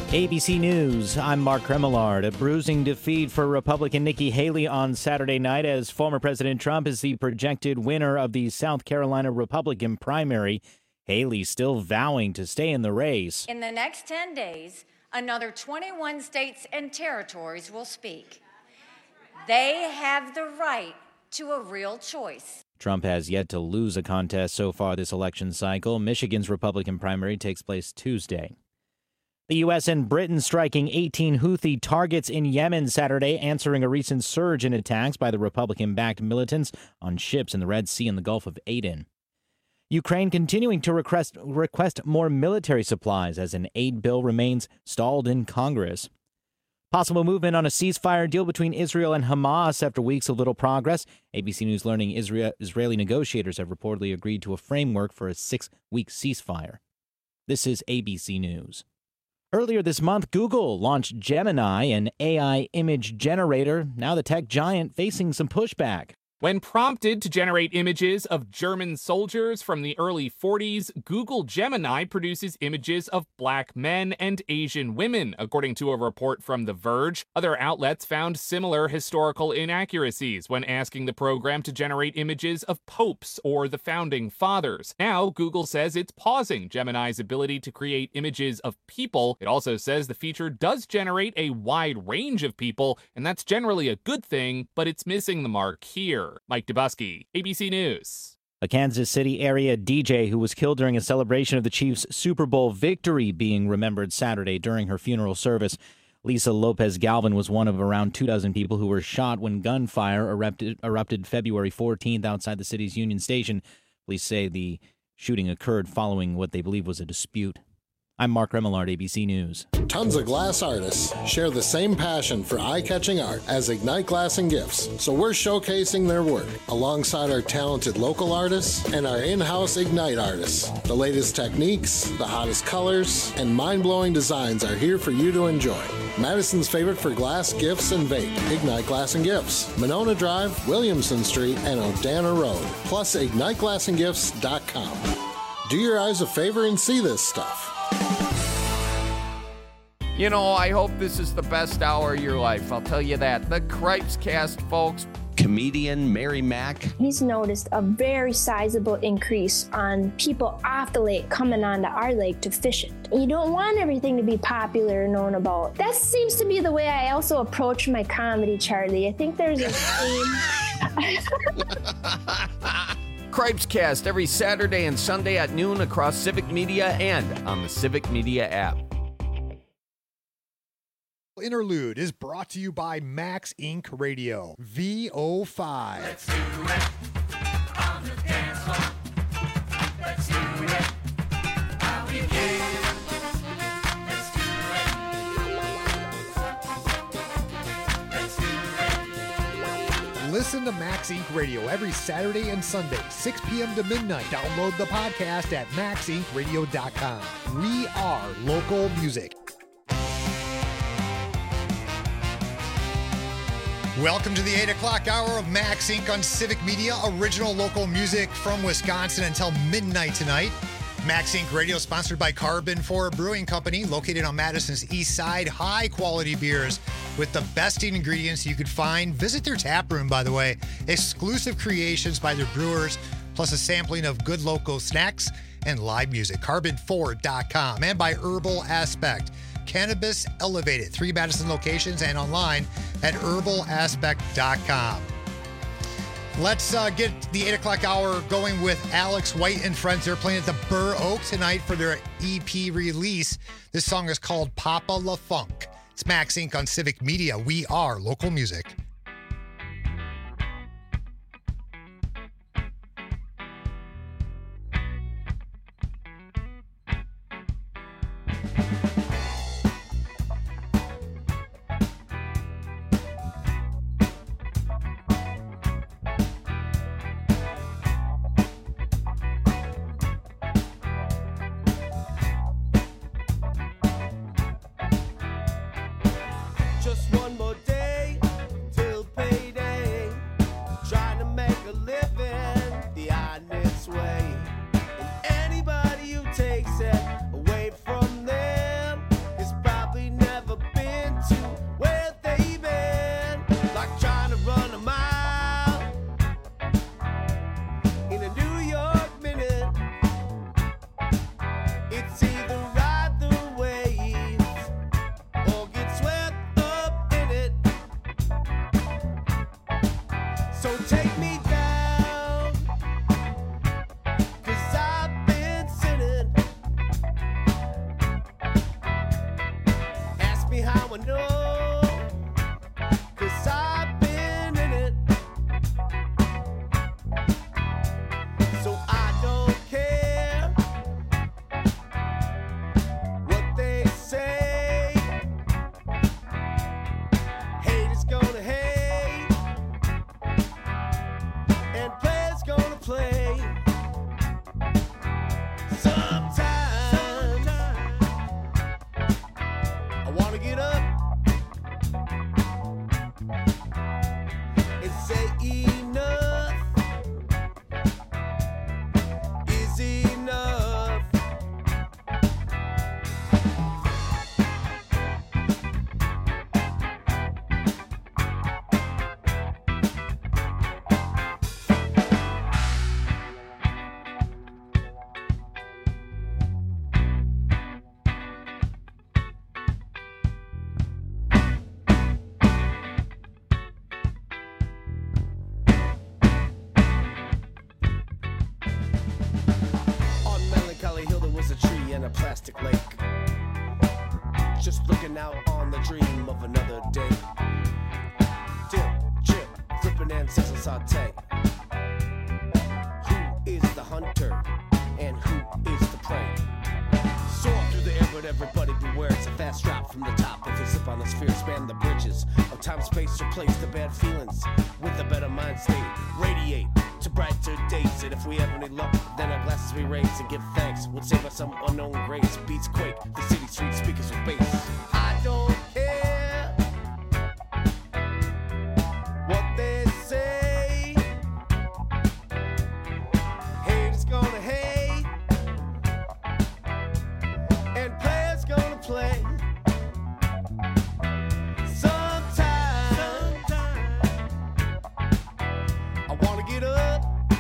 ABC News, I'm Mark Remillard. A bruising defeat for Republican Nikki Haley on Saturday night as former President Trump is the projected winner of the South Carolina Republican primary. Haley still vowing to stay in the race. In the next 10 days, another 21 states and territories will speak. They have the right to a real choice. Trump has yet to lose a contest so far this election cycle. Michigan's Republican primary takes place Tuesday. The U.S. and Britain striking 18 Houthi targets in Yemen Saturday, answering a recent surge in attacks by the Republican-backed militants on ships in the Red Sea and the Gulf of Aden. Ukraine continuing to request more military supplies as an aid bill remains stalled in Congress. Possible movement on a ceasefire deal between Israel and Hamas after weeks of little progress. ABC News learning Israeli negotiators have reportedly agreed to a framework for a 6-week ceasefire. This is ABC News. Earlier this month, Google launched Gemini, an AI image generator. Now the tech giant facing some pushback. When prompted to generate images of German soldiers from the early 40s, Google Gemini produces images of black men and Asian women, according to a report from The Verge. Other outlets found similar historical inaccuracies when asking the program to generate images of popes or the founding fathers. Now, Google says it's pausing Gemini's ability to create images of people. It also says the feature does generate a wide range of people, and that's generally a good thing, but it's missing the mark here. Mike Dubusky, ABC News. A Kansas City area DJ who was killed during a celebration of the Chiefs' Super Bowl victory being remembered Saturday during her funeral service. Lisa Lopez Galvin was one of around 24 people who were shot when gunfire erupted February 14th outside the city's Union Station. Police say the shooting occurred following what they believe was a dispute. I'm Mark Remillard, ABC News. Tons of glass artists share the same passion for eye-catching art as Ignite Glass and Gifts, so we're showcasing their work alongside our talented local artists and our in-house Ignite artists. The latest techniques, the hottest colors, and mind-blowing designs are here for you to enjoy. Madison's favorite for glass, gifts, and vape, Ignite Glass and Gifts. Monona Drive, Williamson Street, and Odana Road, plus IgniteGlassandGifts.com. Do your eyes a favor and see this stuff. You know, I hope this is the best hour of your life. I'll tell you that. The Cripes Cast, folks. Comedian Mary Mack. He's noticed a very sizable increase on people off the lake coming onto our lake to fish it. You don't want everything to be popular and known about. That seems to be the way I also approach my comedy, Charlie. I think there's a theme. Cripes Cast every Saturday and Sunday at noon across Civic Media and on the Civic Media app. Interlude is brought to you by Max Inc. Radio, VO5. Let's do it on the dance floor. Let's do it how we can. Let's do it. Let's do it. Listen to Max Inc. Radio every Saturday and Sunday, 6 p.m. to midnight. Download the podcast at maxincradio.com. We are local music. Welcome to the 8 o'clock hour of Max Inc. on Civic Media, original local music from Wisconsin until midnight tonight. Max Inc. Radio sponsored by Carbon 4 Brewing Company, located on Madison's east side. High quality beers with the best ingredients you could find. Visit their tap room, by the way. Exclusive creations by their brewers, plus a sampling of good local snacks and live music. Carbon4.com. And by Herbal Aspect. Cannabis Elevated. 3 Madison locations and online at herbalaspect.com. Let's get the 8 o'clock hour going with Alex White and friends. They're playing at the Burr Oak tonight for their EP release. This song is called Papa La Funk. It's Max Inc. on Civic Media. We are local music. Just one more day. Mystic Lake. Just looking out on the dream of another day. Dip, chip, flipping and sizzle saute. Who is the hunter and who is the prey? Soar through the air, but everybody beware. It's a fast drop from the top. If you slip on the sphere, span the bridges of time, space, replace the bad feelings with a better mind state. Radiate to brighter days, and if we have any luck, then our glasses we raise and give thanks. Would save us some unknown grace. Beats quake, the city street speakers with bass. I don't care what they say. Haters gonna hate, and players gonna play. Sometime I wanna get up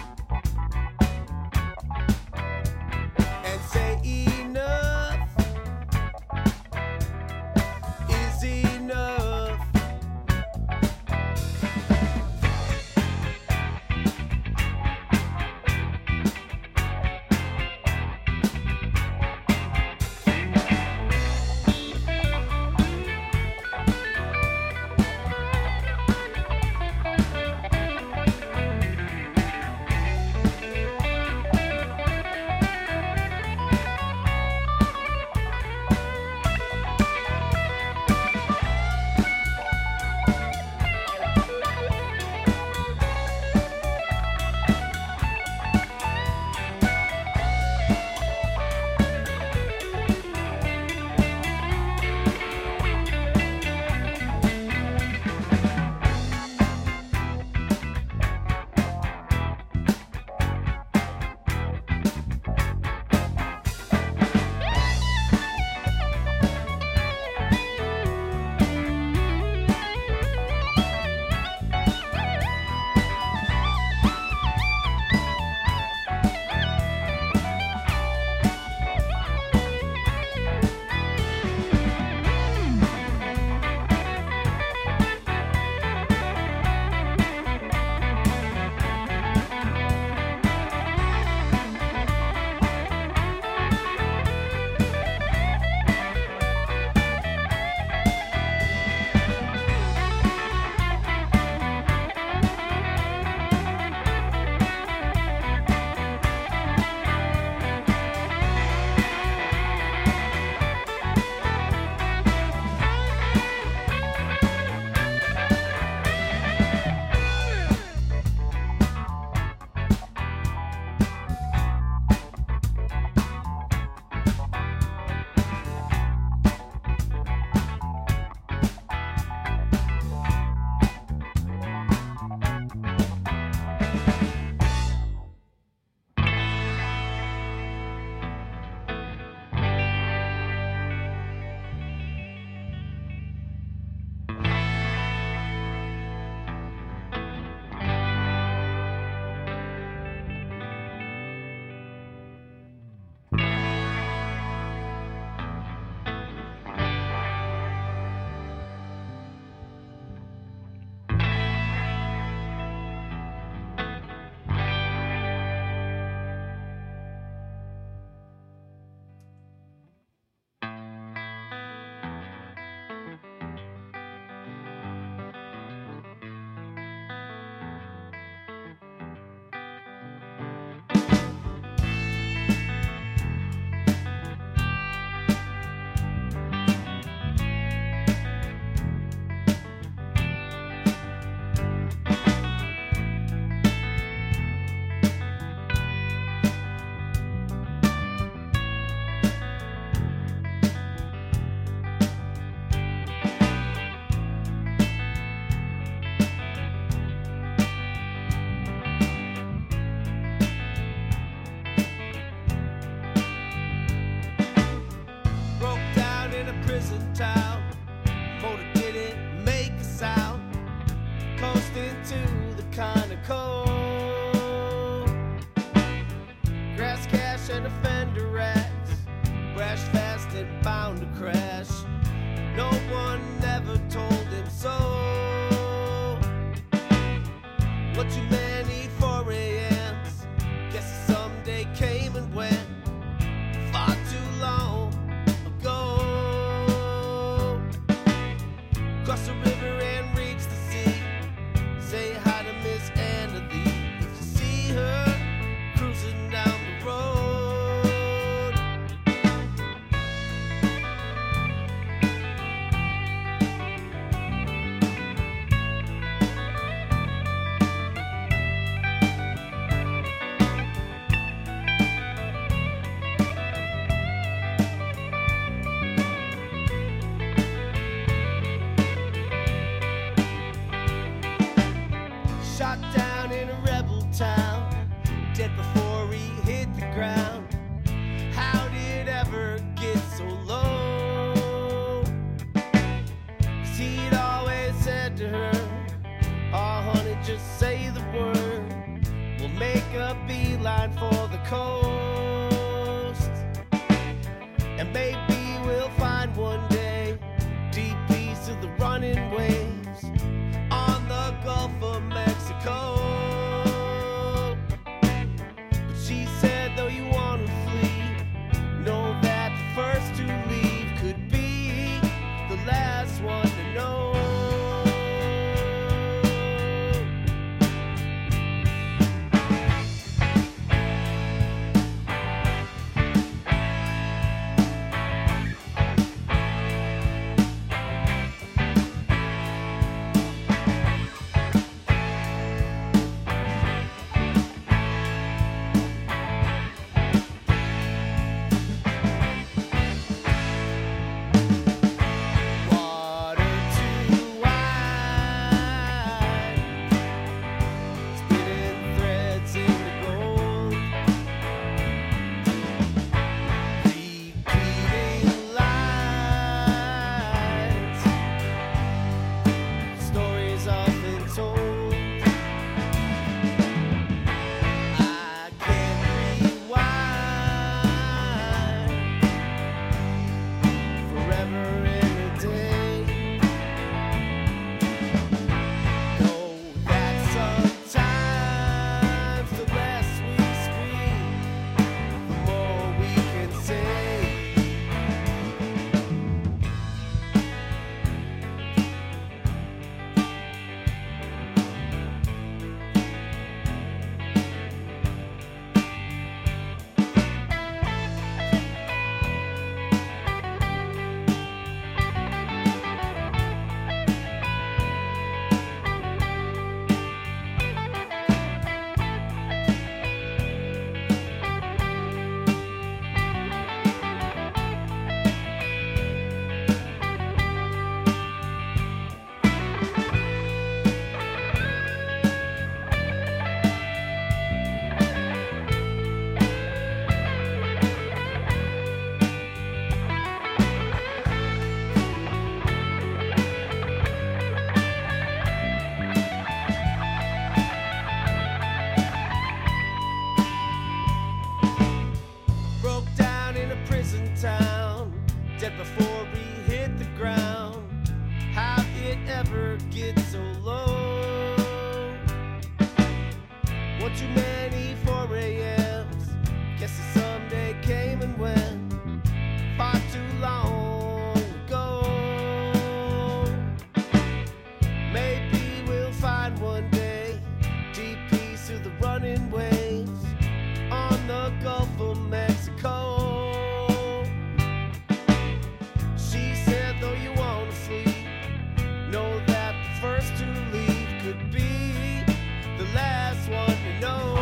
and say enough is enough. Far too long. dead before he hit the ground. How did it ever get so low? 'Cause he'd always said to her, oh honey, just say the word, we'll make a beeline for the coast. And maybe we'll find one day deep east of the running waves on the Gulf of Mexico. But she said, though you want to flee, know that the first to leave could be the last one to know. Too many 4 a.m.s. Guess it someday came and went far too long ago. Maybe we'll find one day deep peace through the running waves on the Gulf of Mexico. She said, though you want to sleep, know that the first to leave could be the last one to know.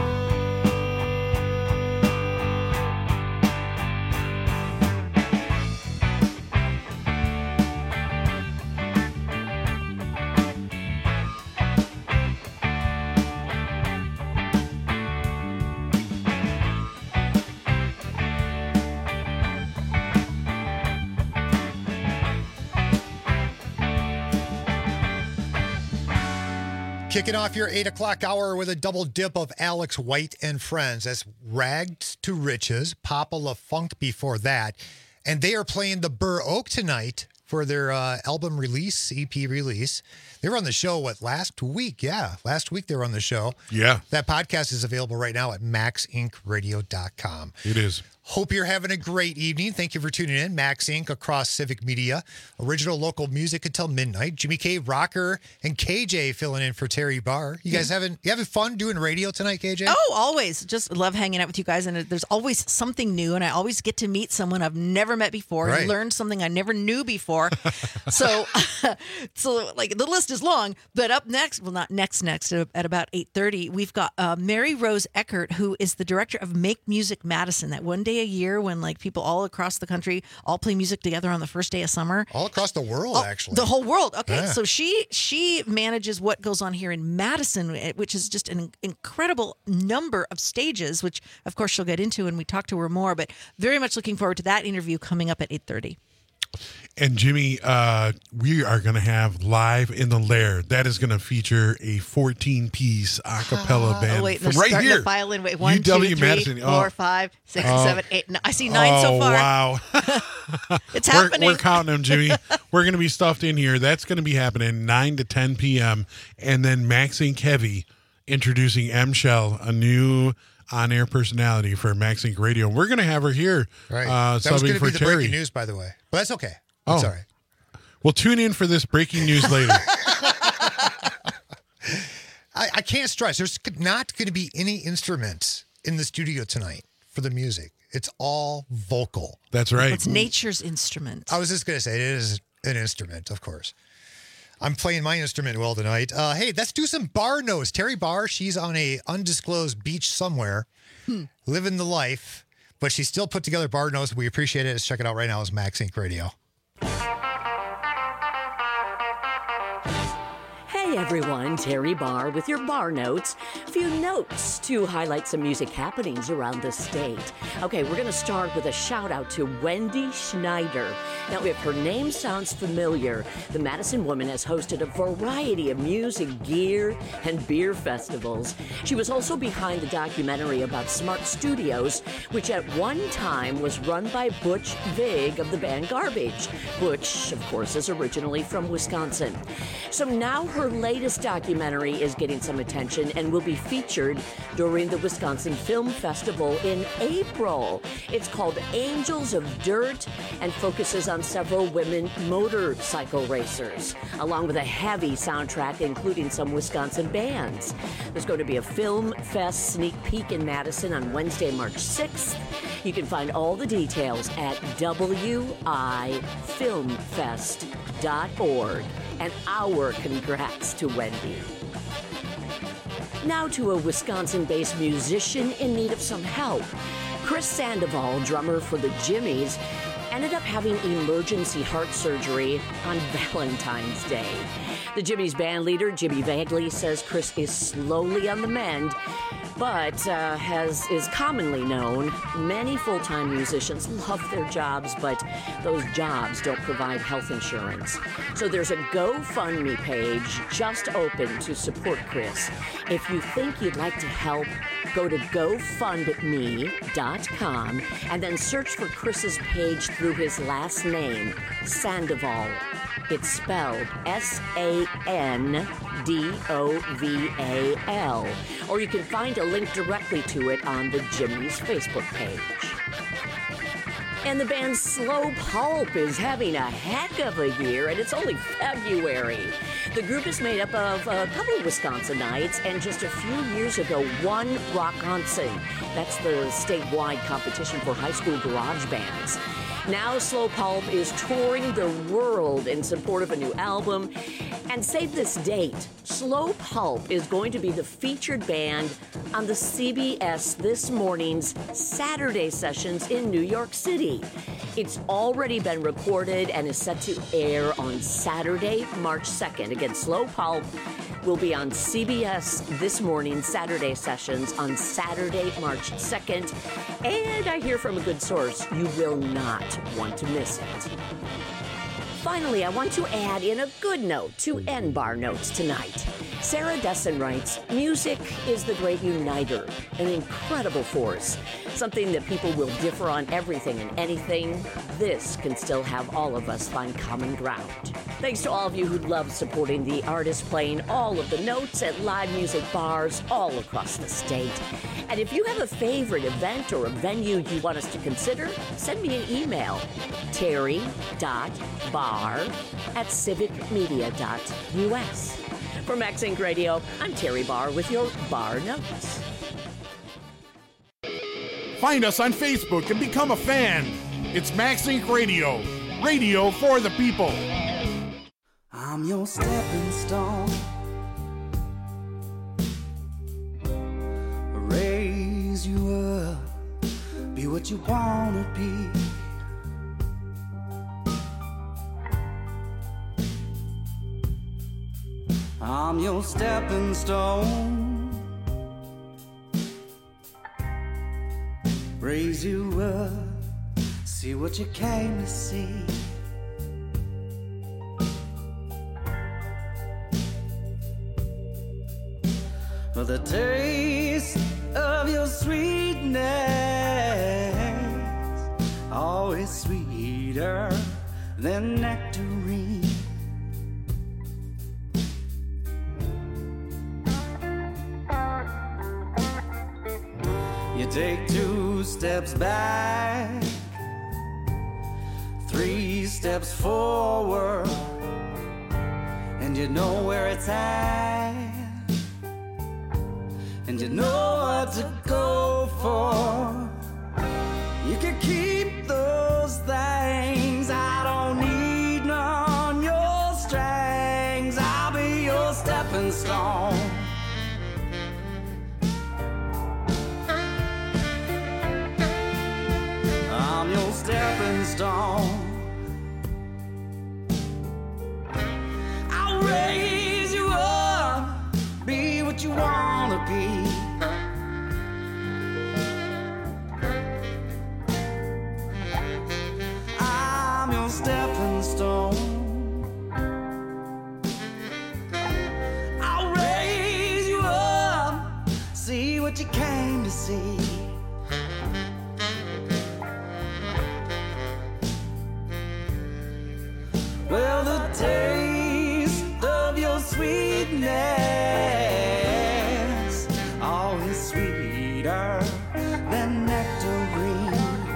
Kicking off your 8 o'clock hour with a double dip of Alex White and Friends. That's Rags to Riches, Papa LaFunk before that. And they are playing the Burr Oak tonight for their album release, EP release. They were on the show, last week? Yeah, last week they were on the show. Yeah. That podcast is available right now at maxincradio.com. It is. Hope you're having a great evening. Thank you for tuning in. Max Inc. across Civic Media. Original local music until midnight. Jimmy K, Rocker, and KJ filling in for Terry Barr. You guys having fun doing radio tonight, KJ? Oh, always. Just love hanging out with you guys. And there's always something new. And I always get to meet someone I've never met before. Right. And learn something I never knew before. more. So like the list is long. But up next, well, not next, at about 8:30, we've got Mary Rose Eckert, who is the director of Make Music Madison. That one day a year when like people all across the country all play music together on the first day of summer. All across the world, actually. The whole world. Okay, Yeah. so she manages what goes on here in Madison, which is just an incredible number of stages, which of course she'll get into when we talk to her more. But very much looking forward to that interview coming up at 8:30. And Jimmy, we are going to have Live in the Lair. That is going to feature a 14-piece a cappella band Wait, from they're right starting here. to file in. Wait, 1, 2, UW 3, Madison. 4, 5, 6, 7, 8. I see 9 so far. Wow. It's happening. We're counting them, Jimmy. We're going to be stuffed in here. That's going to be happening 9 to 10 p.m. And then Maxine Kevy introducing M. Shell, a new on-air personality for Max Inc. Radio. We're going to have her here Right. That was subbing going to for be the Terry. breaking news, by the way. But that's okay. Oh. It's all right. Well, tune in for this breaking news later. I can't stress, there's not going to be any instruments in the studio tonight for the music. It's all vocal. That's right. It's nature's instrument. I was just going to say, it is an instrument, of course. I'm playing my instrument well tonight. Hey, let's do some bar notes. Terry Barr, she's on a undisclosed beach somewhere, living the life, but she still put together bar notes. We appreciate it. Let's check it out right now. It's Max Inc. Radio. Hey everyone, Terry Barr with your Bar Notes. A few notes to highlight some music happenings around the state. Okay, we're going to start with a shout out to Wendy Schneider. Now, if her name sounds familiar, the Madison woman has hosted a variety of music, gear, and beer festivals. She was also behind the documentary about Smart Studios, which at one time was run by Butch Vig of the band Garbage. Butch, of course, is originally from Wisconsin. So now her latest documentary is getting some attention and will be featured during the Wisconsin Film Festival in April. It's called Angels of Dirt and focuses on several women motorcycle racers, along with a heavy soundtrack including some Wisconsin bands. There's going to be a Film Fest sneak peek in Madison on Wednesday, March 6th. You can find all the details at wifilmfest.org. And our congrats to Wendy. Now to a Wisconsin-based musician in need of some help. Chris Sandoval, drummer for the Jimmies, ended up having emergency heart surgery on Valentine's Day. The Jimmies band leader, Jimmy Vagley, says Chris is slowly on the mend, but as is commonly known, many full-time musicians love their jobs, but those jobs don't provide health insurance. So there's a GoFundMe page just open to support Chris. If you think you'd like to help, go to GoFundMe.com and then search for Chris's page through his last name, Sandoval. It's spelled Sandoval. Or you can find a link directly to it on the Jimmy's Facebook page. And the band Slow Pulp is having a heck of a year, and it's only February. The group is made up of a couple of Wisconsinites, and just a few years ago won Rockonson. That's the statewide competition for high school garage bands. Now Slow Pulp is touring the world in support of a new album. And save this date, Slow Pulp is going to be the featured band on the CBS This Morning's Saturday sessions in New York City. It's already been recorded and is set to air on Saturday, March 2nd. Again, Slow Pulp will be on CBS This Morning Saturday sessions on Saturday, March 2nd. And I hear from a good source, you will not want to miss it. Finally, I want to add in a good note to end Bar Notes tonight. Sarah Dessen writes, music is the great uniter, an incredible force, something that people will differ on everything and anything. This can still have all of us find common ground. Thanks to all of you who love supporting the artists playing all of the notes at live music bars all across the state. And if you have a favorite event or a venue you want us to consider, send me an email, terry.barr@civicmedia.us. For Max Inc. Radio, I'm Terry Barr with your Bar Notes. Find us on Facebook and become a fan. It's Max Inc. Radio. Radio for the people. I'm your stepping stone. Raise you up, be what you wanna be. I'm your stepping stone. Raise you up, see what you came to see. For the taste of your sweetness, always sweeter than nectarine. You take 2 steps back, 3 steps forward, and you know where it's at, and you know what to go for. You can keep those things, I don't need none, your strings, I'll be your stepping stone. I'm your stepping stone. I'll raise you up, be what you wanna be. I'm your stepping stone. I'll raise you up, see what you came to see. Well, the taste of your sweetness, always sweeter than nectarine.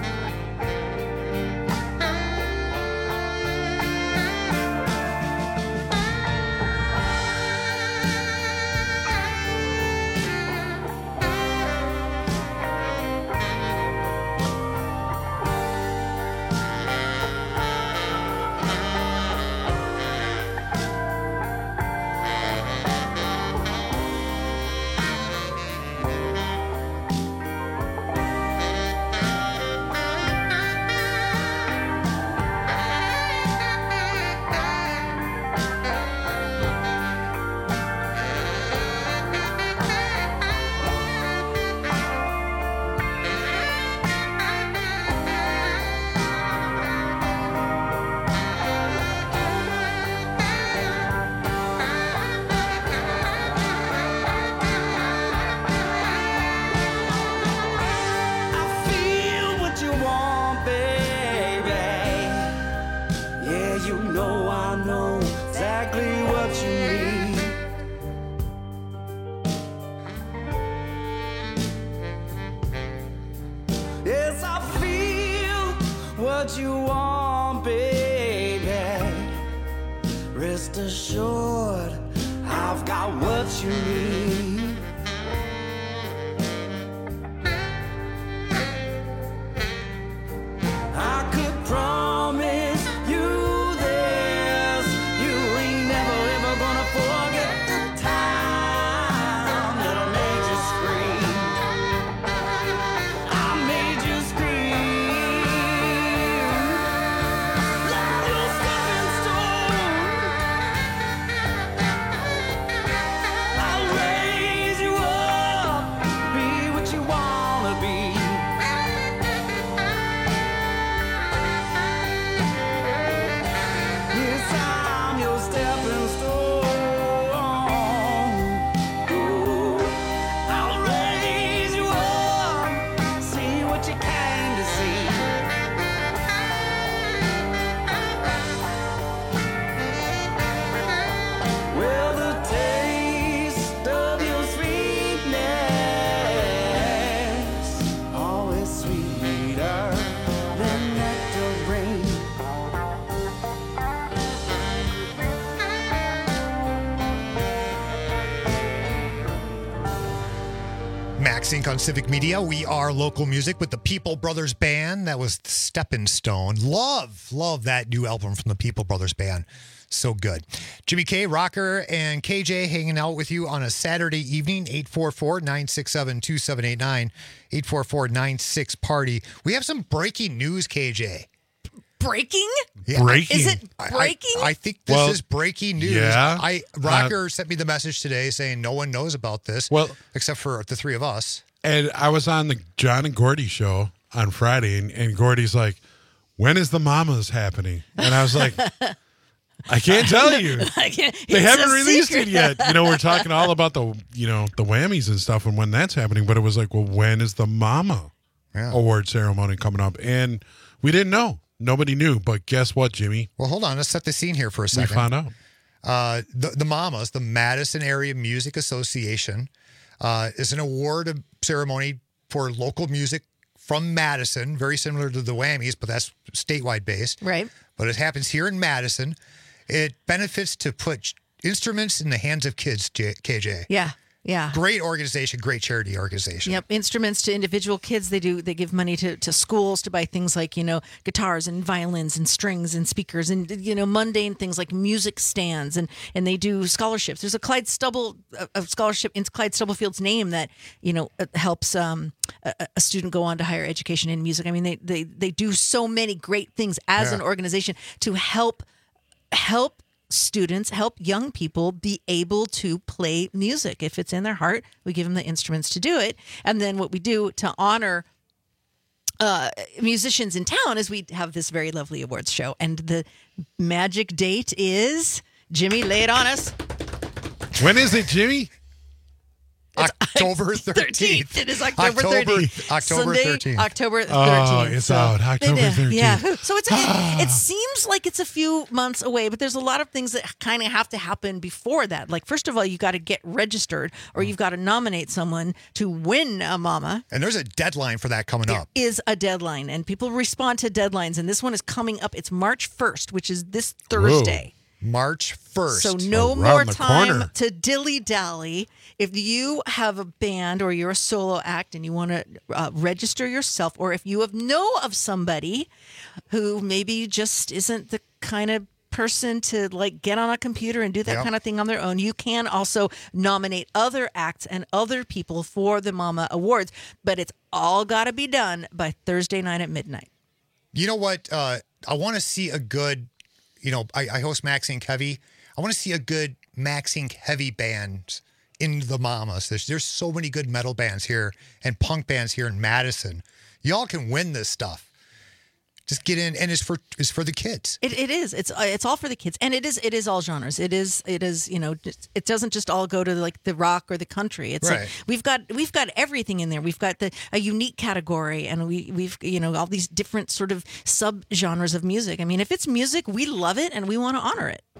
what you want, baby. Rest assured, I've got what you need. I could promise you this, you ain't never ever gonna forget the time that I made you scream. I made you scream. Like your stepping stone, I'll raise Max Inc. on Civic Media. We are local music with the People Brothers Band. That was Stepping Stone. Love that new album from the People Brothers Band. So good. Jimmy K, Rocker, and KJ hanging out with you on a Saturday evening, 844-967-2789, 844-96-PARTY. We have some breaking news, KJ. Breaking? Yeah. Breaking. Is it breaking? I think this is breaking news. Yeah. Rocker sent me the message today saying no one knows about this, except for the three of us. And I was on the John and Gordy show on Friday, and Gordy's like, when is the Mamas happening? And I was like, I can't tell you. They haven't released it yet. We're talking all about the whammies and stuff and when that's happening, but it was like, well, when is the Mama award ceremony coming up? And we didn't know. Nobody knew, but guess what, Jimmy? Well, hold on. Let's set the scene here for a second. We found out. The Mamas, the Madison Area Music Association, is an award ceremony for local music from Madison, very similar to the Whammies, but that's statewide based. Right. But it happens here in Madison. It benefits to put instruments in the hands of kids, KJ. Yeah. Great organization, great charity organization. Yep. Instruments to individual kids. They give money to schools to buy things like, guitars and violins and strings and speakers and, mundane things like music stands. And they do scholarships. There's a Clyde Stubble scholarship in Clyde Stubblefield's name that, helps a student go on to higher education in music. I mean, they do so many great things as an organization to help students, help young people be able to play music. If it's in their heart, we give them the instruments to do it. And then what we do to honor musicians in town is we have this very lovely awards show. And the magic date is, Jimmy, lay it on us. When is it, Jimmy? October 13th. It is October 13th. October Sunday, 13th. October 13th. Oh, it's out. October 13th. Yeah. So it seems like it's a few months away, but there's a lot of things that kind of have to happen before that. Like, first of all, you got to get registered or you've got to nominate someone to win a Mama. And there's a deadline for that coming up. There is a deadline, and people respond to deadlines, and this one is coming up. It's March 1st, which is this Thursday. Whoa. March 1st. So no more time to dilly-dally. If you have a band or you're a solo act and you want to register yourself, or if you know of somebody who maybe just isn't the kind of person to get on a computer and do that kind of thing on their own, you can also nominate other acts and other people for the Mama Awards. But it's all got to be done by Thursday night at midnight. You know what? I want to see a good... I host Max Inc. Heavy. I want to see a good Max Inc. Heavy band in the Mamas. There's so many good metal bands here and punk bands here in Madison. Y'all can win this stuff. Just get in, and it's for the kids. It is. It's all for the kids, and it is all genres. It is. It doesn't just all go to the rock or the country. It's right. We've got everything in there. We've got a unique category, and we've all these different sort of sub genres of music. I mean, if it's music, we love it and we want to honor it.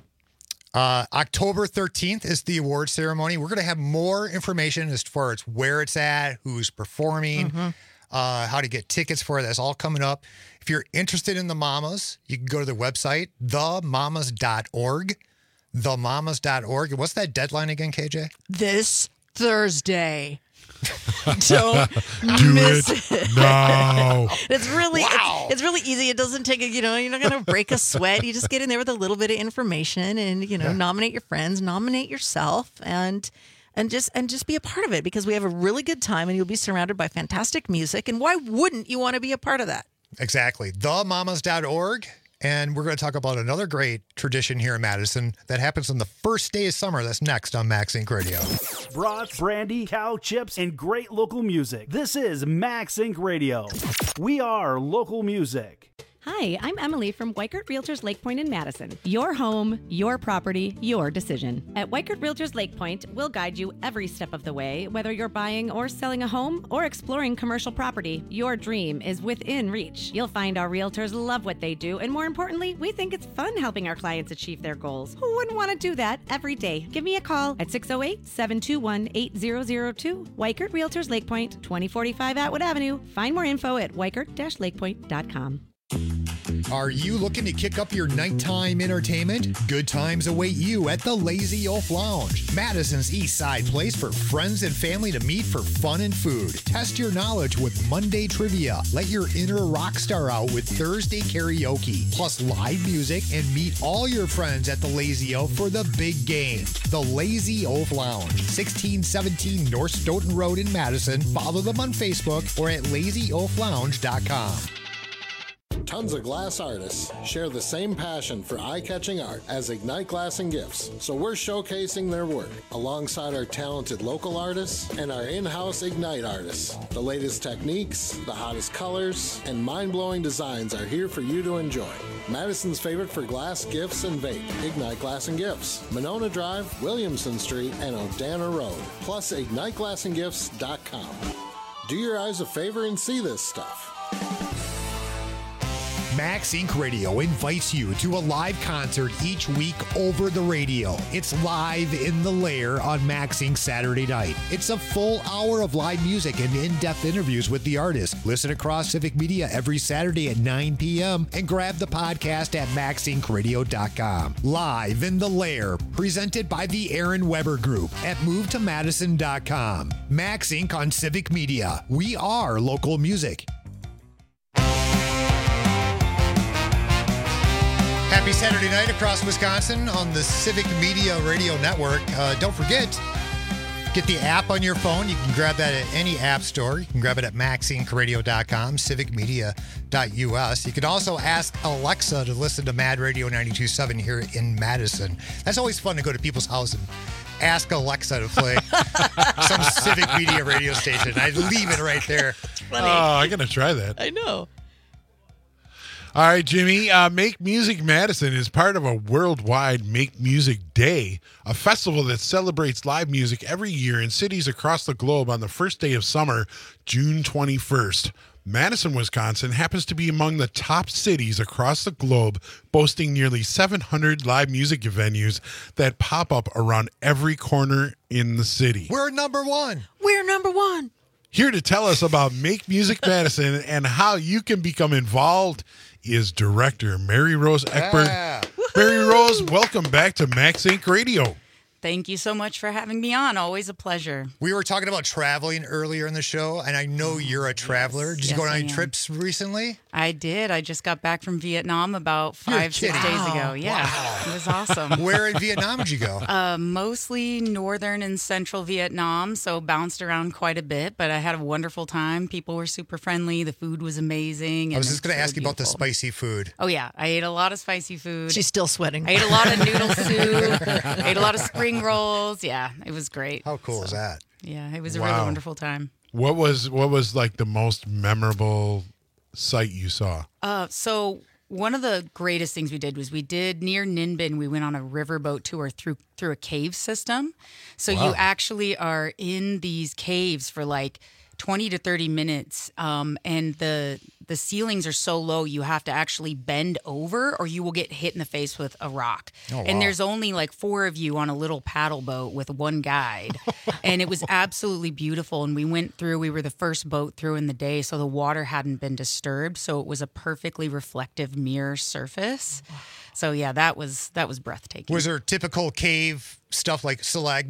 October 13th is the award ceremony. We're going to have more information as far as where it's at, who's performing, how to get tickets for it. That's all coming up. If you're interested in the Mamas, you can go to their website, themamas.org. Themamas.org. And what's that deadline again, KJ? This Thursday. Don't Do miss it now. It's really it's really easy. It doesn't take you're not going to break a sweat. You just get in there with a little bit of information and nominate your friends, nominate yourself, and just be a part of it, because we have a really good time and you'll be surrounded by fantastic music. And why wouldn't you want to be a part of that? Exactly. Themamas.org. And we're going to talk about another great tradition here in Madison that happens on the first day of summer. That's next on Max Inc. Radio. Brats, brandy, cow chips, and great local music. This is Max Inc. Radio. We are local music. Hi, I'm Emily from Weichert Realtors Lake Point in Madison. Your home, your property, your decision. At Weichert Realtors Lake Point, we'll guide you every step of the way. Whether you're buying or selling a home or exploring commercial property, your dream is within reach. You'll find our realtors love what they do, and more importantly, we think it's fun helping our clients achieve their goals. Who wouldn't want to do that every day? Give me a call at 608-721-8002. Weichert Realtors Lake Point, 2045 Atwood Avenue. Find more info at weichert-lakepoint.com. Are you looking to kick up your nighttime entertainment? Good times await you at the Lazy Oaf Lounge, Madison's East Side place for friends and family to meet for fun and food. Test your knowledge with Monday trivia. Let your inner rock star out with Thursday karaoke, plus live music, and meet all your friends at the Lazy Oaf for the big game. The Lazy Oaf Lounge, 1617 North Stoughton Road in Madison. Follow them on Facebook or at lazyoaflounge.com. Tons of glass artists share the same passion for eye-catching art as Ignite Glass and Gifts, so we're showcasing their work alongside our talented local artists and our in-house Ignite artists. The latest techniques, the hottest colors, and mind-blowing designs are here for you to enjoy. Madison's favorite for glass, gifts, and vape, Ignite Glass and Gifts, Monona Drive, Williamson Street, and Odana Road, plus IgniteGlassandGifts.com. Do your eyes a favor and see this stuff. Max Inc. Radio invites you to a live concert each week over the radio. It's Live in the Lair on Max Inc. Saturday night. It's a full hour of live music and in-depth interviews with the artists. Listen across Civic Media every Saturday at 9 p.m. and grab the podcast at maxincradio.com. Live in the Lair, presented by the Aaron Weber Group at movetomadison.com. Max Inc. on Civic Media. We are local music. Happy Saturday night across Wisconsin on the Civic Media Radio Network. Don't forget, get the app on your phone. You can grab that at any app store. You can grab it at maxincradio.com, civicmedia.us. You can also ask Alexa to listen to Mad Radio 92.7 here in Madison. That's always fun to go to people's house and ask Alexa to play some Civic Media radio station. I leave it right there. Oh, I got to try that. I know. All right, Jimmy. Make Music Madison is part of a worldwide Make Music Day, a festival that celebrates live music every year in cities across the globe on the first day of summer, June 21st. Madison, Wisconsin happens to be among the top cities across the globe, boasting nearly 700 live music venues that pop up around every corner in the city. We're number one. We're number one. Here to tell us about Make Music Madison and how you can become involved is director Mary Rose Eckberg. Yeah. Mary Rose, welcome back to Max Inc. Radio. Thank you so much for having me on. Always a pleasure. We were talking about traveling earlier in the show, and I know you're a traveler. Did you go on any trips recently? I did. I just got back from Vietnam about 5-6 days ago. Yeah, It was awesome. Where in Vietnam did you go? Mostly northern and central Vietnam, so bounced around quite a bit, but I had a wonderful time. People were super friendly. The food was amazing. I was just going to ask you about the spicy food. Oh, yeah. I ate a lot of spicy food. She's still sweating. I ate a lot of noodle soup. I ate a lot of spring rolls. Yeah, it was great. How cool is that? Yeah, it was a really wonderful time. What was like the most memorable sight you saw? So one of the greatest things we did was near Ninh Binh, we went on a riverboat tour through a cave system. So you actually are in these caves for like 20 to 30 minutes, and the ceilings are so low you have to actually bend over or you will get hit in the face with a rock. Oh, wow. And there's only like 4 of you on a little paddle boat with one guide. And it was absolutely beautiful. And we were the first boat through in the day, so the water hadn't been disturbed. So it was a perfectly reflective mirror surface. So yeah, that was breathtaking. Was there typical cave stuff like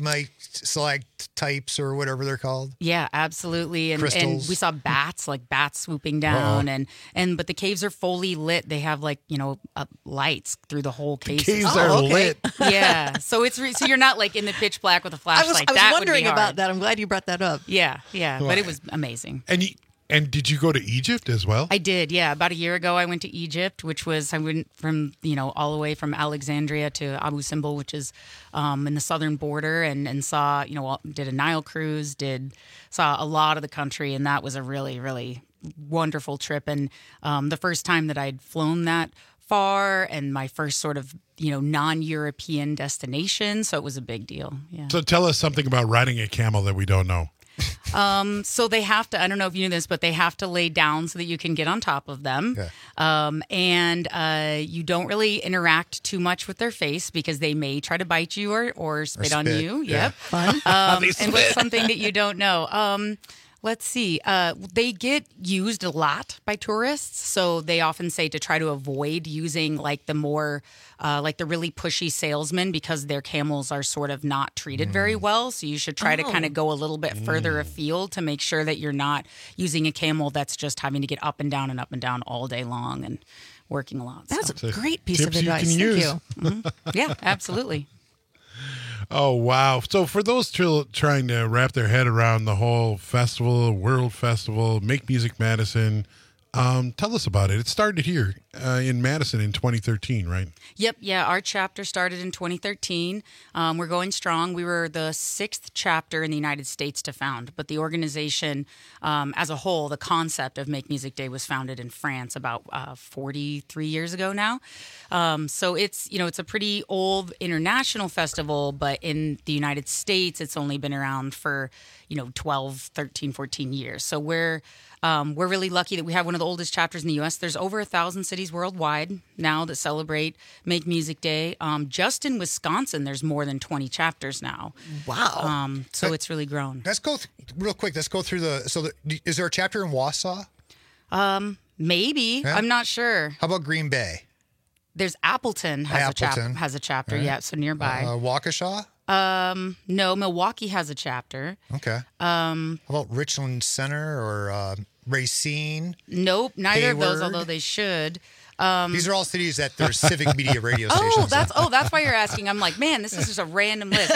stalactites or whatever they're called? Yeah, absolutely. And we saw bats swooping down, but the caves are fully lit. They have lights through the whole cave. The caves are lit. Yeah, so so you're not like in the pitch black with a flashlight. I was wondering about that. I'm glad you brought that up. Yeah, but it was amazing. And did you go to Egypt as well? I did, yeah. About a year ago, I went to Egypt, I went from, all the way from Alexandria to Abu Simbel, which is in the southern border, and saw, did a Nile cruise, saw a lot of the country, and that was a really, really wonderful trip. And the first time that I'd flown that far, and my first sort of, non-European destination, so it was a big deal. Yeah. So tell us something about riding a camel that we don't know. So they have to, I don't know if you knew this, but they have to lay down so that you can get on top of them. Okay. And you don't really interact too much with their face because they may try to bite you or spit on you. Yeah. Yep. Fun. And what's something that you don't know? Let's see. They get used a lot by tourists, so they often say to try to avoid using like the more, like the really pushy salesmen because their camels are sort of not treated very well. So you should try to kind of go a little bit further afield to make sure that you're not using a camel that's just having to get up and down all day long and working a lot. That's so. a great piece of Tips you advice. can Thank use. you. Mm-hmm. Yeah, absolutely. Oh, wow. So for those trying to wrap their head around the whole festival, World Festival, Make Music Madison, tell us about it. It started here in Madison in 2013, right? Yep. Yeah. Our chapter started in 2013. We're going strong. We were the 6th chapter in the United States to found, but the organization as a whole, the concept of Make Music Day was founded in France about 43 years ago now. So it's a pretty old international festival, but in the United States, it's only been around for, 12, 13, 14 years. So we're really lucky that we have one of the oldest chapters in the U.S. There's over 1,000 cities worldwide now that celebrate Make Music Day. Just in Wisconsin, there's more than 20 chapters now. Wow. So it's really grown. Let's go real quick. Let's go through is there a chapter in Wausau? Maybe. Yeah? I'm not sure. How about Green Bay? There's Appleton has a chapter. Right. Yeah, so nearby. Waukesha? No, Milwaukee has a chapter. Okay. How about Richland Center or Racine? Nope, neither of those, Hayward? although they should. These are all cities that there's civic media radio stations. That's why you're asking. I'm like, man, this is just a random list.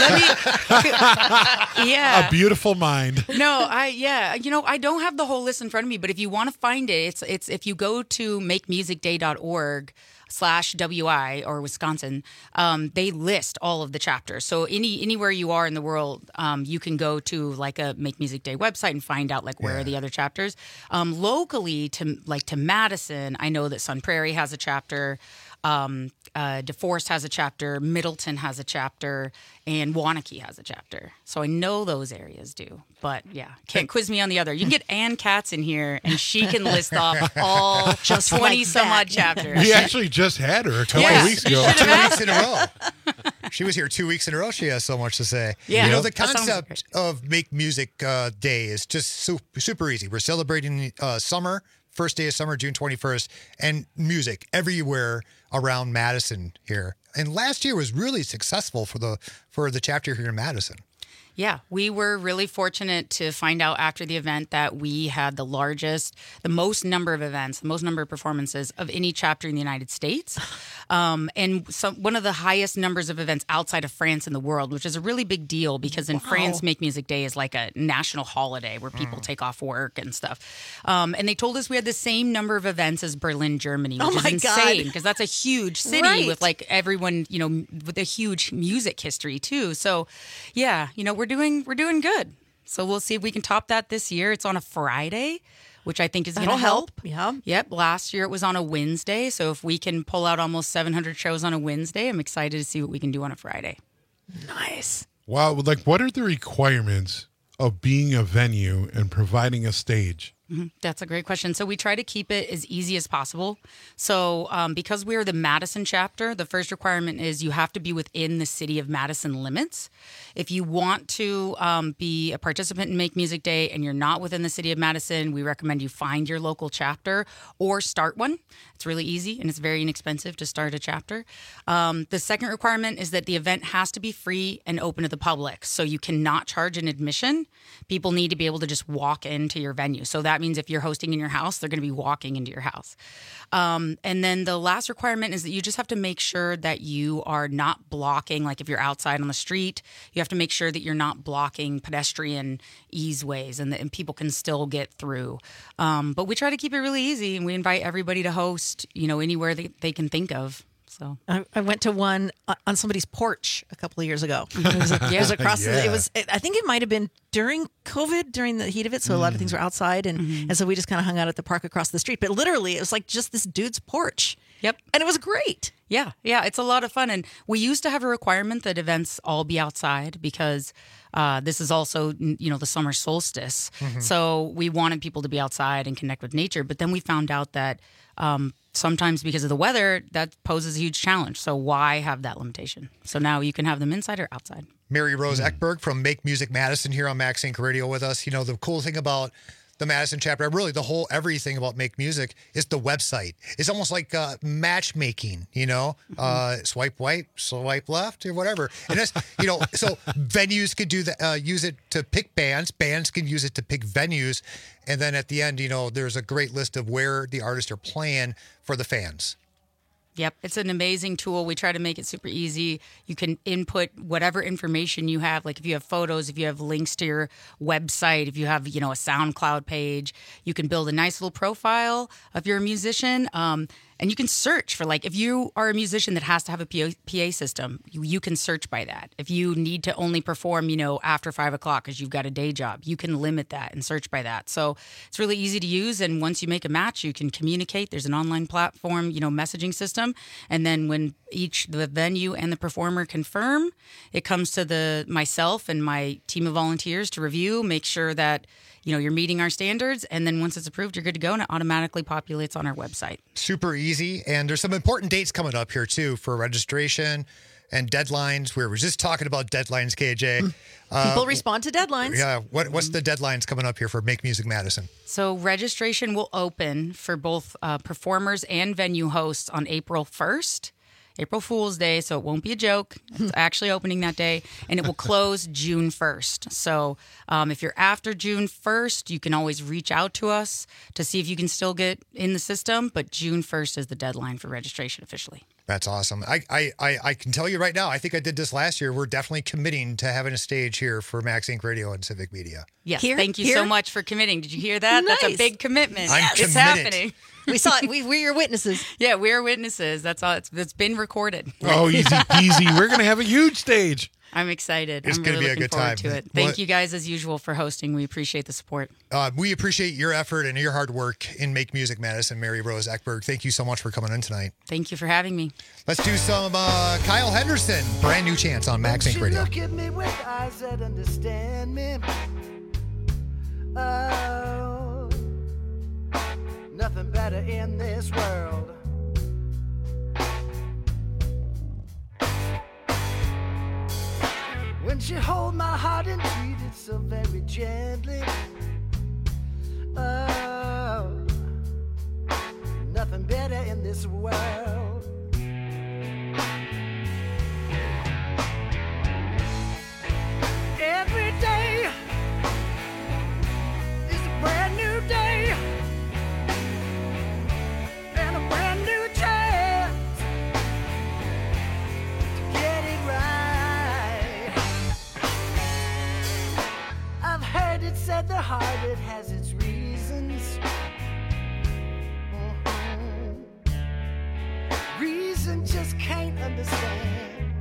A beautiful mind. No, I don't have the whole list in front of me, but if you want to find it, it's if you go to makemusicday.org/WI or Wisconsin, they list all of the chapters. So anywhere you are in the world, you can go to like a Make Music Day website and find out like where are the other chapters. Locally to Madison, I know that Sun Prairie has a chapter. DeForest has a chapter, Middleton has a chapter, and Waunakee has a chapter. So I know those areas do. But yeah, can't quiz me on the other. You can get Ann Katz in here, and she can list off all just 20 some odd chapters. We actually just had her a couple of weeks ago. 2 weeks in a row. She was here 2 weeks in a row. She has so much to say. Yeah. The concept of Make Music Day is just super easy. We're celebrating summer. First day of summer, June 21st, and music everywhere around Madison here. And last year was really successful for the chapter here in Madison. Yeah, we were really fortunate to find out after the event that we had the most number of events, the most number of performances of any chapter in the United States. And one of the highest numbers of events outside of France in the world, which is a really big deal because in France, Make Music Day is like a national holiday where people take off work and stuff. And they told us we had the same number of events as Berlin, Germany, which is insane because that's a huge city with like everyone, with a huge music history too. So yeah, we're doing good. So we'll see if we can top that this year. It's on a Friday, which I think is going to help. Yeah. Yep. Last year it was on a Wednesday. So if we can pull out almost 700 shows on a Wednesday, I'm excited to see what we can do on a Friday. Nice. Wow. Like, what are the requirements of being a venue and providing a stage? That's a great question. So we try to keep it as easy as possible. So because we're the Madison chapter, the first requirement is you have to be within the city of Madison limits. If you want to be a participant in Make Music Day and you're not within the city of Madison, we recommend you find your local chapter or start one. It's really easy and it's very inexpensive to start a chapter. The second requirement is that the event has to be free and open to the public. So you cannot charge an admission. People need to be able to just walk into your venue. So that means if you're hosting in your house, they're going to be walking into your house. And then the last requirement is that you just have to make sure that you are not blocking, like if you're outside on the street, you have to make sure that you're not blocking pedestrian easeways and people can still get through. But we try to keep it really easy and we invite everybody to host, anywhere they can think of. So I went to one on somebody's porch a couple of years ago. It was across. Yeah. I think it might have been during COVID, during the heat of it. So a lot of things were outside, and so we just kind of hung out at the park across the street. But literally, it was like just this dude's porch. Yep, and it was great. Yeah, it's a lot of fun. And we used to have a requirement that events all be outside because this is also, the summer solstice. So we wanted people to be outside and connect with nature. But then we found out that sometimes because of the weather, that poses a huge challenge. So why have that limitation? So now you can have them inside or outside. Mary Rose Ekberg from Make Music Madison here on Max Inc. Radio with us. You know, the cool thing about the Madison chapter, really the whole everything about Make Music is the website. It's almost like matchmaking, you know, swipe right, swipe left, or whatever. And that's, you know, so venues could do that, use it to pick bands. Bands can use it to pick venues. And then at the end, you know, there's a great list of where the artists are playing for the fans. Yep, it's an amazing tool. We try to make it super easy. You can input whatever information you have, like if you have photos, if you have links to your website, if you have, you know, a SoundCloud page, you can build a nice little profile of your musician. And you can search for, like, if you are a musician that has to have a PA system, you can search by that. If you need to only perform, you know, after 5 o'clock because you've got a day job, you can limit that and search by that. So it's really easy to use. And once you make a match, you can communicate. There's an online platform, you know, messaging system. And then when the venue and the performer confirm, it comes to myself and my team of volunteers to review, make sure that, you know, you're meeting our standards, and then once it's approved, you're good to go, and it automatically populates on our website. Super easy, and there's some important dates coming up here, too, for registration and deadlines. We were just talking about deadlines, KJ. People respond to deadlines. Yeah, what's the deadlines coming up here for Make Music Madison? So registration will open for both performers and venue hosts on April 1st. April Fool's Day, so it won't be a joke. It's actually opening that day, and it will close June 1st. So if you're after June 1st, you can always reach out to us to see if you can still get in the system, but June 1st is the deadline for registration officially. That's awesome. I can tell you right now, I think I did this last year. We're definitely committing to having a stage here for Max Inc. Radio and Civic Media. Yes, thank you so much for committing. Did you hear that? Nice. That's a big commitment. committed. It's happening. We saw it. We're your witnesses. Yeah, we're witnesses. That's all. It's been recorded. Oh, easy peasy. We're going to have a huge stage. I'm excited. It's I'm going to really be a looking good forward time. to it. Thank you guys, as usual, for hosting. We appreciate the support. We appreciate your effort and your hard work in Make Music Madison, Mary Rose Ekberg. Thank you so much for coming in tonight. Thank you for having me. Let's do some Kyle Henderson, Brand New Chance on Max Inc. Radio. Look at me with eyes that understand me. Oh, nothing better in this world. When she hold my heart and treat it so very gently. Oh, nothing better in this world. Every day is a brand new day and a brand new chance to get it right. I've heard it said the heart, it has its reasons. Reason just can't understand.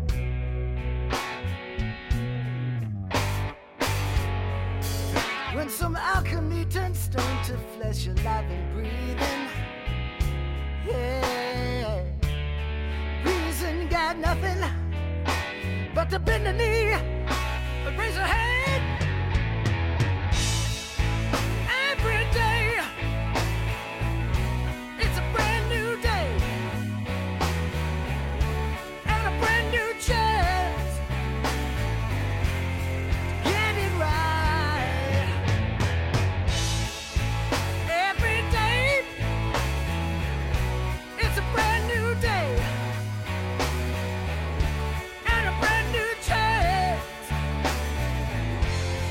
When some alchemy turns stone to flesh, alive and breathing. Yeah, reason got nothing but to bend the knee, but raise a hand. Every day, it's a brand new day and a brand new chance to get it right. Every day, it's a brand new day and a brand new chance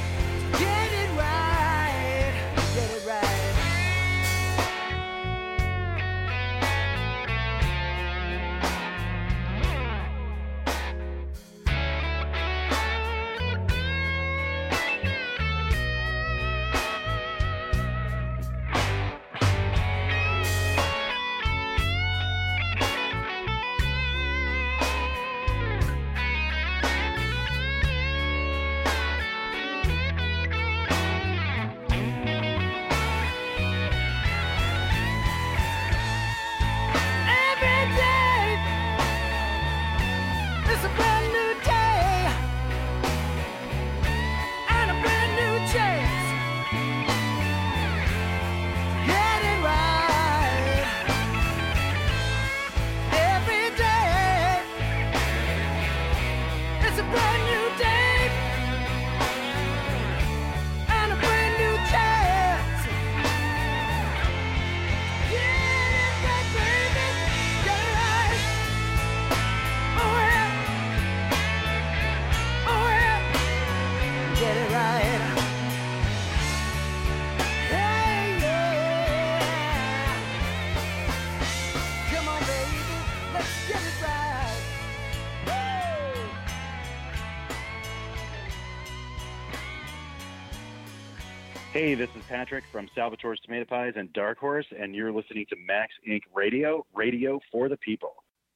Hey, this is Patrick from Salvatore's Tomato Pies and Dark Horse, and you're listening to Max Inc. Radio, radio for the people.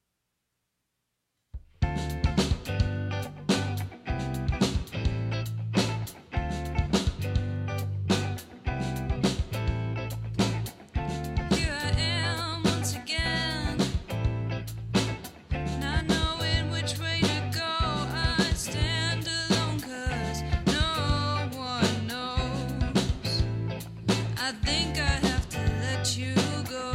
I think I have to let you go.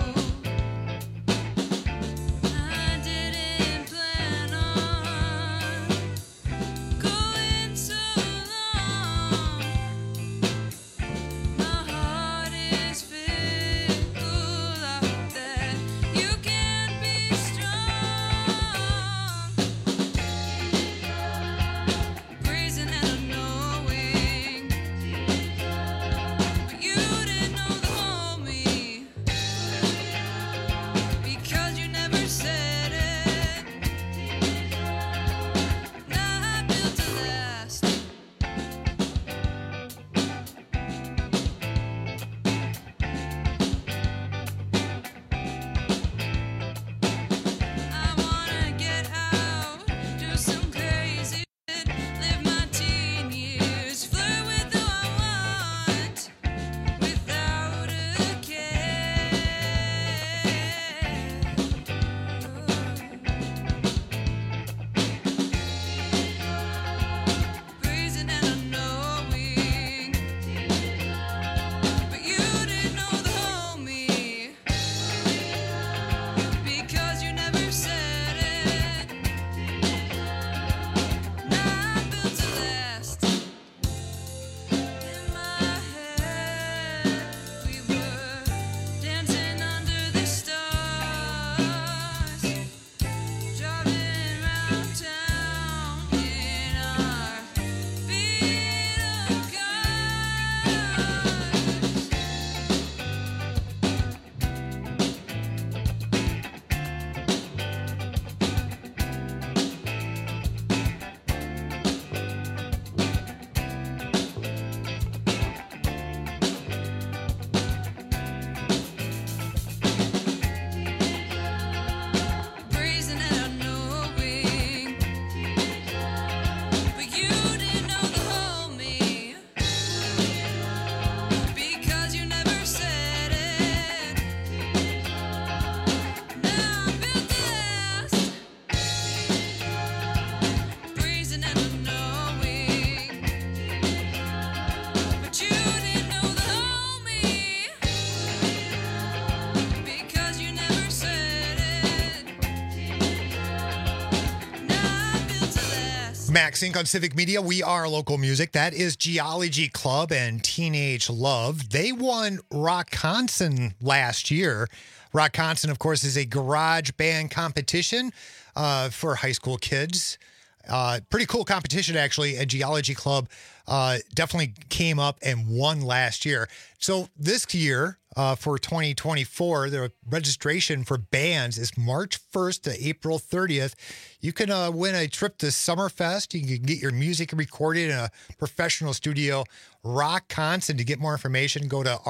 Max Inc. on Civic Media. We are local music. That is Geology Club and Teenage Love. They won Rockconson last year. Rockconson, of course, is a garage band competition for high school kids. Pretty cool competition, actually. And Geology Club definitely came up and won last year. So this year, for 2024, the registration for bands is March 1st to April 30th. You can win a trip to Summerfest. You can get your music recorded in a professional studio. Rockconson. To get more information, go to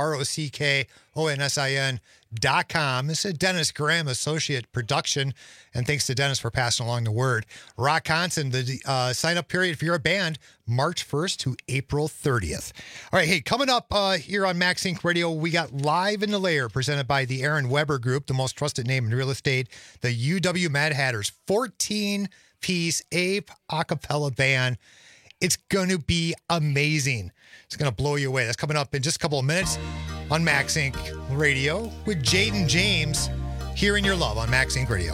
ROCKONSIN.com. This is Dennis Graham, Associate Production, and thanks to Dennis for passing along the word. Rockconson, the sign-up period if you're a band, March 1st to April 30th. All right, hey, coming up here on Max Inc. Radio, we got Live in the Lair, presented by the Aaron Weber Group, the most trusted name in real estate, the UW Mad Hatters, 14-piece ape a cappella band. It's going to be amazing. It's going to blow you away. That's coming up in just a couple of minutes on Max Inc. Radio with Jaden James, here in your love on Max Inc. Radio.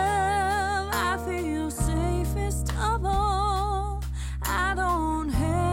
I feel safest of all. I don't have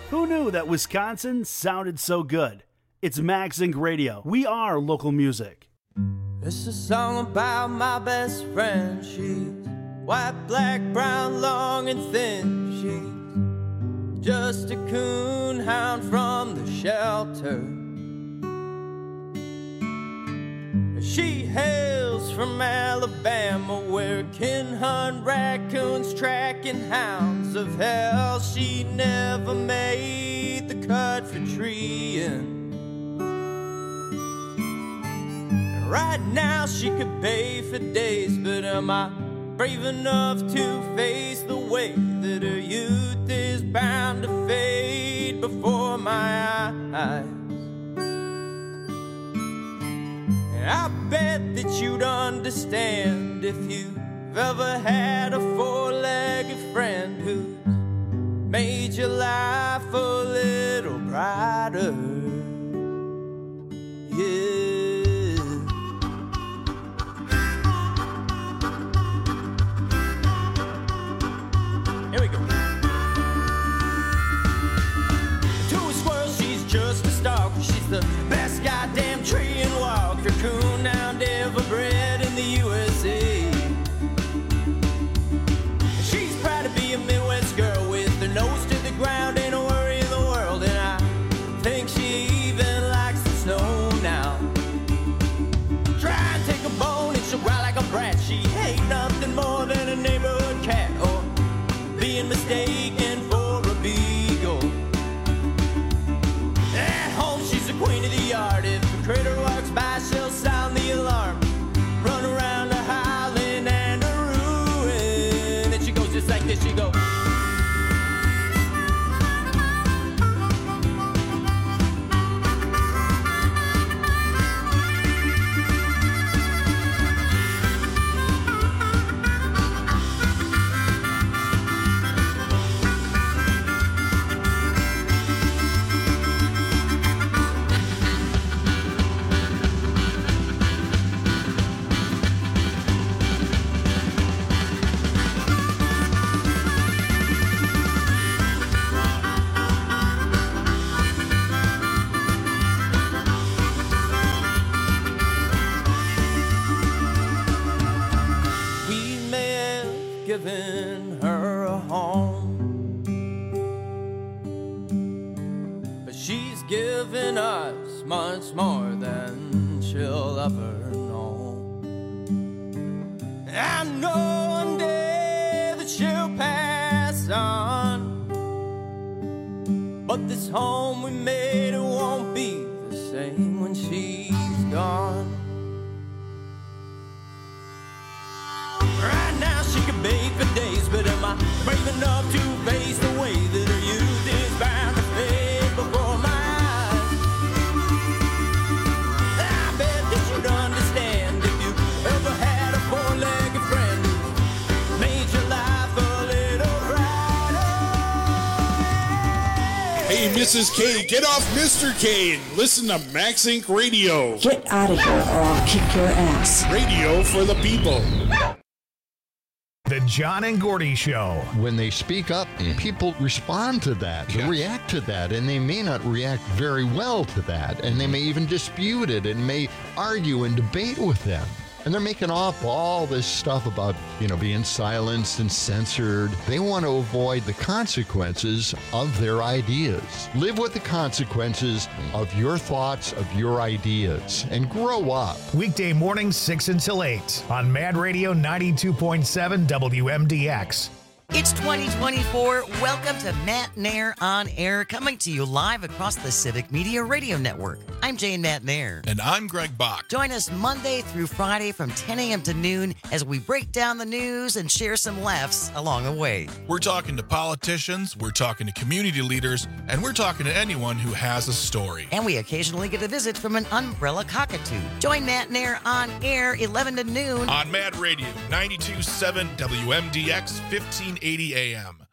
Who knew that Wisconsin sounded so good? It's Max Inc. Radio. We are local music. It's a song about my best friend. She's white, black, brown, long and thin. She's just a coon hound from the shelter. She hails from Alabama, where kin hunt raccoons, tracking hounds of hell. She never made the cut for treeing. Right now she could bay for days, but am I brave enough to face the way that her youth is bound to fade before my eyes? I bet that you'd understand if you've ever had a four-legged friend who's made your life a little brighter. Yeah. Here we go. To a squirrel, she's just a stalker. She's the best goddamn tree and walker, coon hound ever bred in the USA. She's proud to be a Midwest girl with her nose to the ground, ain't a worry in the world, and I think she even likes the snow now. Try and take a bone and she'll growl like a brat. She ain't nothing more than a neighborhood cat or being mistaken for a beagle. At home she's the queen of the yard. If a critter walks by she'll sound the alarm, run around the howling and a ruin. And she goes just like this, she goes. Given her a home, but she's given us much more than she'll ever know. I know one day that she'll pass on, but this home we made, it won't be the same when she's gone. Right now she can bake for days, but am I brave enough to face the way that her youth is bound to fade before my eyes? I bet that you'd understand if you ever had a four-legged friend who made your life a little brighter. Hey, Mrs. K, get off Mr. K and listen to Max Inc. Radio. Get out of here or I'll kick your ass. Radio for the people. The John and Gordy Show. When they speak up, people respond to that, react to that, and they may not react very well to that, and they may even dispute it and may argue and debate with them. And they're making up all this stuff about, being silenced and censored. They want to avoid the consequences of their ideas. Live with the consequences of your thoughts, of your ideas, and grow up. Weekday mornings 6 until 8 on Mad Radio 92.7 WMDX. It's 2024. Welcome to Matt Nair on Air, coming to you live across the Civic Media Radio Network. I'm Jane Matt Nair. And I'm Greg Bach. Join us Monday through Friday from 10 a.m. to noon as we break down the news and share some laughs along the way. We're talking to politicians, we're talking to community leaders, and we're talking to anyone who has a story. And we occasionally get a visit from an umbrella cockatoo. Join Matt Nair on Air 11 to noon on Mad Radio 92.7 WMDX 1580 AM.